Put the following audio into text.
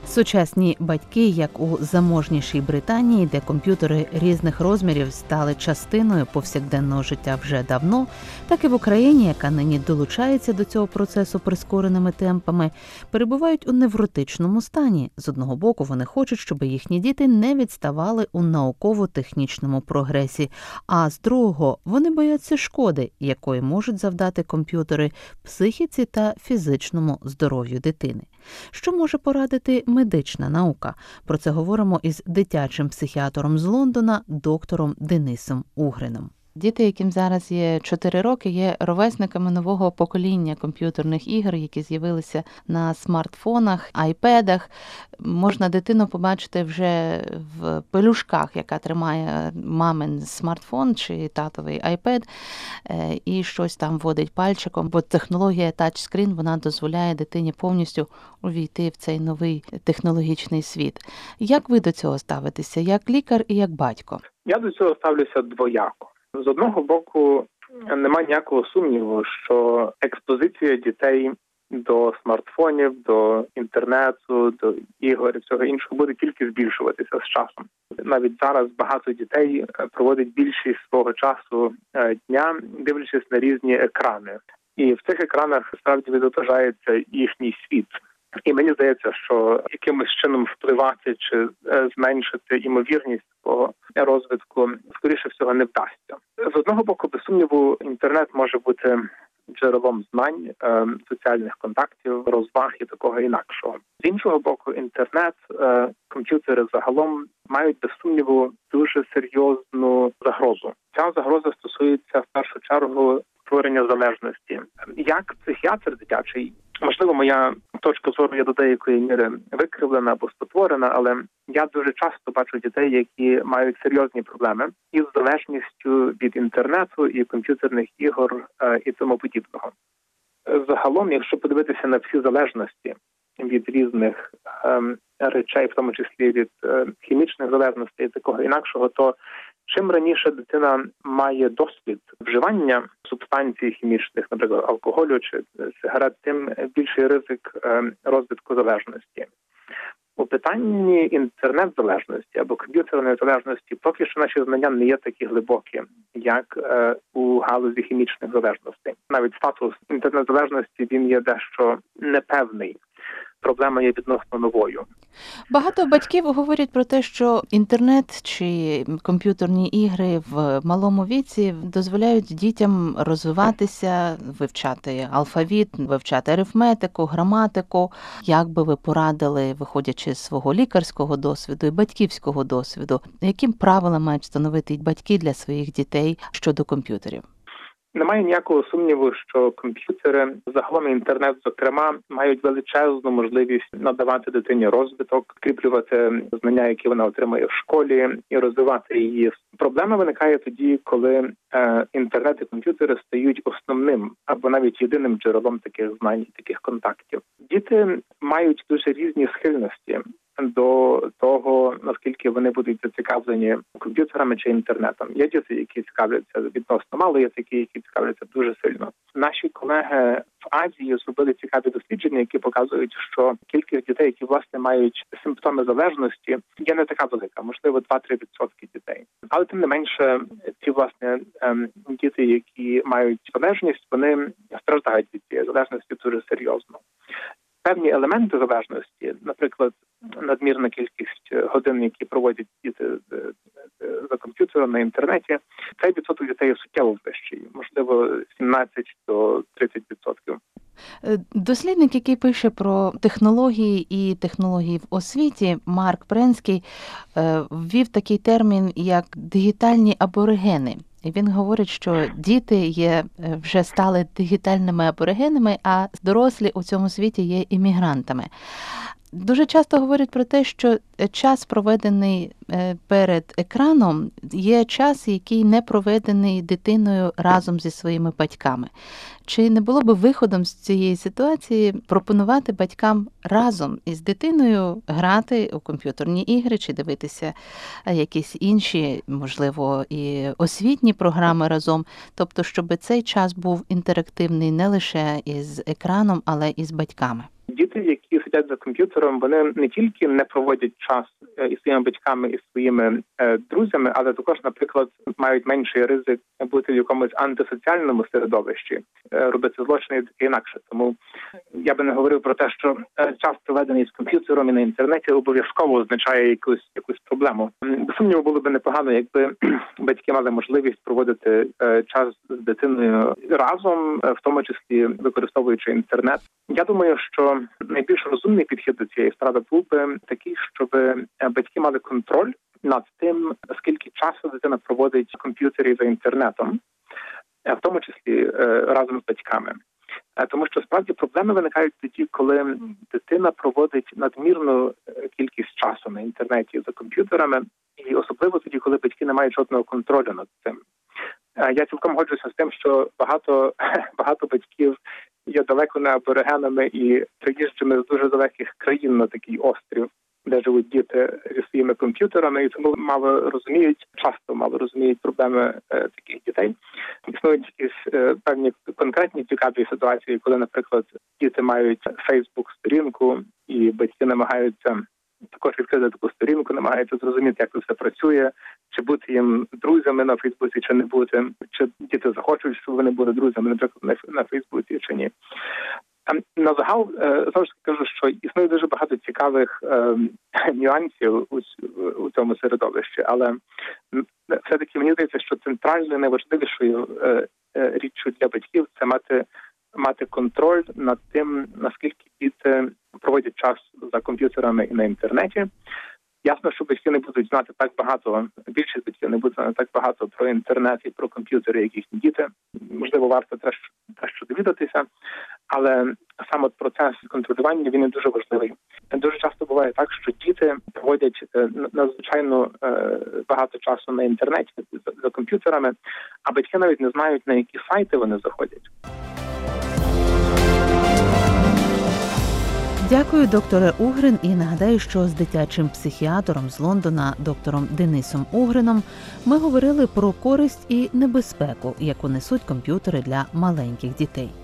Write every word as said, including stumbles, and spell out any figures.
Сучасні батьки, як у заможнішій Британії, де комп'ютери різних розмірів стали частиною повсякденного життя вже давно, так і в Україні, яка нині долучається до цього процесу прискореними темпами, перебувають у невротичному стані. З одного боку, вони хочуть, щоб їхні діти не відставали у науково-технічному прогресі, а з другого, вони бояться шкоди, якої можуть завдати комп'ютери психіці та фізичному здоров'ю дитини. Що може порадити медична наука? Про це говоримо із дитячим психіатром з Лондона, доктором Денисом Угрином. Діти, яким зараз є чотири роки, є ровесниками нового покоління комп'ютерних ігор, які з'явилися на смартфонах, айпедах. Можна дитину побачити вже в пелюшках, яка тримає мамин смартфон чи татовий айпед, і щось там вводить пальчиком, бо технологія тачскрін, вона дозволяє дитині повністю увійти в цей новий технологічний світ. Як ви до цього ставитеся, як лікар і як батько? Я до цього ставлюся двояко. З одного боку, немає ніякого сумніву, що експозиція дітей до смартфонів, до інтернету, до ігор і всього іншого буде тільки збільшуватися з часом. Навіть зараз багато дітей проводять більшість свого часу дня, дивлячись на різні екрани. І в цих екранах справді відображається їхній світ. І мені здається, що якимось чином впливати чи зменшити ймовірність такого розвитку, скоріше всього, не вдасться. З одного боку, без сумніву, інтернет може бути джерелом знань, соціальних контактів, розваг і такого інакшого. З іншого боку, інтернет, комп'ютери загалом мають, без сумніву, дуже серйозну загрозу. Ця загроза стосується, в першу чергу, створення залежності. Як психіатр дитячий, можливо, моя точка зору є до деякої міри викривлена або спотворена, але я дуже часто бачу дітей, які мають серйозні проблеми із залежністю від інтернету і комп'ютерних ігор і тому подібного. Загалом, якщо подивитися на всі залежності від різних ем, речей, в тому числі від е, хімічних залежностей і такого інакшого, то чим раніше дитина має досвід вживання субстанцій хімічних, наприклад, алкоголю чи сигарет, тим більший ризик розвитку залежності. У питанні інтернет-залежності або комп'ютерної залежності поки що наші знання не є такі глибокі, як у галузі хімічних залежностей. Навіть статус інтернет-залежності, він є дещо непевний. Проблема є відносно новою. Багато батьків говорять про те, що інтернет чи комп'ютерні ігри в малому віці дозволяють дітям розвиватися, вивчати алфавіт, вивчати арифметику, граматику. Як би ви порадили, виходячи з свого лікарського досвіду і батьківського досвіду, яким правилам мають встановити батьки для своїх дітей щодо комп'ютерів? Немає ніякого сумніву, що комп'ютери, загалом інтернет, зокрема, мають величезну можливість надавати дитині розвиток, скріплювати знання, які вона отримує в школі, і розвивати її. Проблема виникає тоді, коли е, інтернет і комп'ютери стають основним або навіть єдиним джерелом таких знань, таких контактів. Діти мають дуже різні схильності до того, наскільки вони будуть зацікавлені комп'ютерами чи інтернетом. Є діти, які цікавляться відносно мало, є такі, які цікавляться дуже сильно. Наші колеги в Азії зробили цікаві дослідження, які показують, що кількість дітей, які, власне, мають симптоми залежності, є не така велика, можливо, два-три відсотки дітей. Але, тим не менше, ці, власне, діти, які мають залежність, вони страждають від цієї залежності дуже серйозно. Певні елементи залежності, наприклад, надмірна кількість годин, які проводять діти за комп'ютером на інтернеті, цей відсоток дітей суттєво вищий, можливо, сімнадцять до тридцять відсотків. Дослідник, який пише про технології і технології в освіті, Марк Пренський, ввів такий термін, як дигітальні аборигени. І він говорить, що діти є, вже стали дигітальними аборигенами, а дорослі у цьому світі є іммігрантами. Дуже часто говорять про те, що час, проведений перед екраном, є час, який не проведений дитиною разом зі своїми батьками. Чи не було би виходом з цієї ситуації пропонувати батькам разом із дитиною грати у комп'ютерні ігри чи дивитися якісь інші, можливо, і освітні програми разом, тобто, щоб цей час був інтерактивний не лише із екраном, але і з батьками? Діти, які сидять за комп'ютером, вони не тільки не проводять час із своїми батьками і своїми друзями, але також, наприклад, мають менший ризик бути в якомусь антисоціальному середовищі, робити злочини і таке інакше. Тому я би не говорив про те, що час, проведений з комп'ютером і на інтернеті, обов'язково означає якусь якусь проблему. Без сумніву, було б непогано, якби батьки мали можливість проводити час з дитиною разом, в тому числі використовуючи інтернет. Я думаю, що найбільш розумний підхід до цієї справи був би такий, щоб батьки мали контроль над тим, скільки часу дитина проводить в комп'ютері за інтернетом, в тому числі разом з батьками. Тому що справді проблеми виникають тоді, коли дитина проводить надмірну кількість часу на інтернеті за комп'ютерами, і особливо тоді, коли батьки не мають жодного контролю над цим. Я цілком годжуся з тим, що багато, багато батьків є далеко не аборигенами і приїжджими з дуже далеких країн на такий острів, де живуть діти зі своїми комп'ютерами, і тому мало розуміють, часто мало розуміють проблеми е, таких дітей. Існують якісь е, певні конкретні цікаві ситуації, коли, наприклад, діти мають Фейсбук-сторінку, і батьки намагаються також відкрити таку сторінку, намагаються зрозуміти, як це все працює, чи бути їм друзями на Фейсбуці, чи не бути, чи діти захочуть, щоб вони були друзями, наприклад, на Фейсбуці, чи ні. На загал завжди кажу, що існує дуже багато цікавих е, нюансів у, у цьому середовищі, але все-таки мені здається, що центральною найважливішою е, е, річчю для батьків – це мати, мати контроль над тим, наскільки діти проводять час за комп'ютерами і на інтернеті. Ясно, що батьки не будуть знати так багато, більшість батьків не будуть знати так багато про інтернет і про комп'ютери, як їхні діти. Можливо, варто теж, теж довідатися, але сам от процес контролювання, він є дуже важливий. Дуже часто буває так, що діти проводять надзвичайно багато часу на інтернеті, за, за комп'ютерами, а батьки навіть не знають, на які сайти вони заходять. Дякую, докторе Угрин, і нагадаю, що з дитячим психіатром з Лондона, доктором Денисом Угрином, ми говорили про користь і небезпеку, яку несуть комп'ютери для маленьких дітей.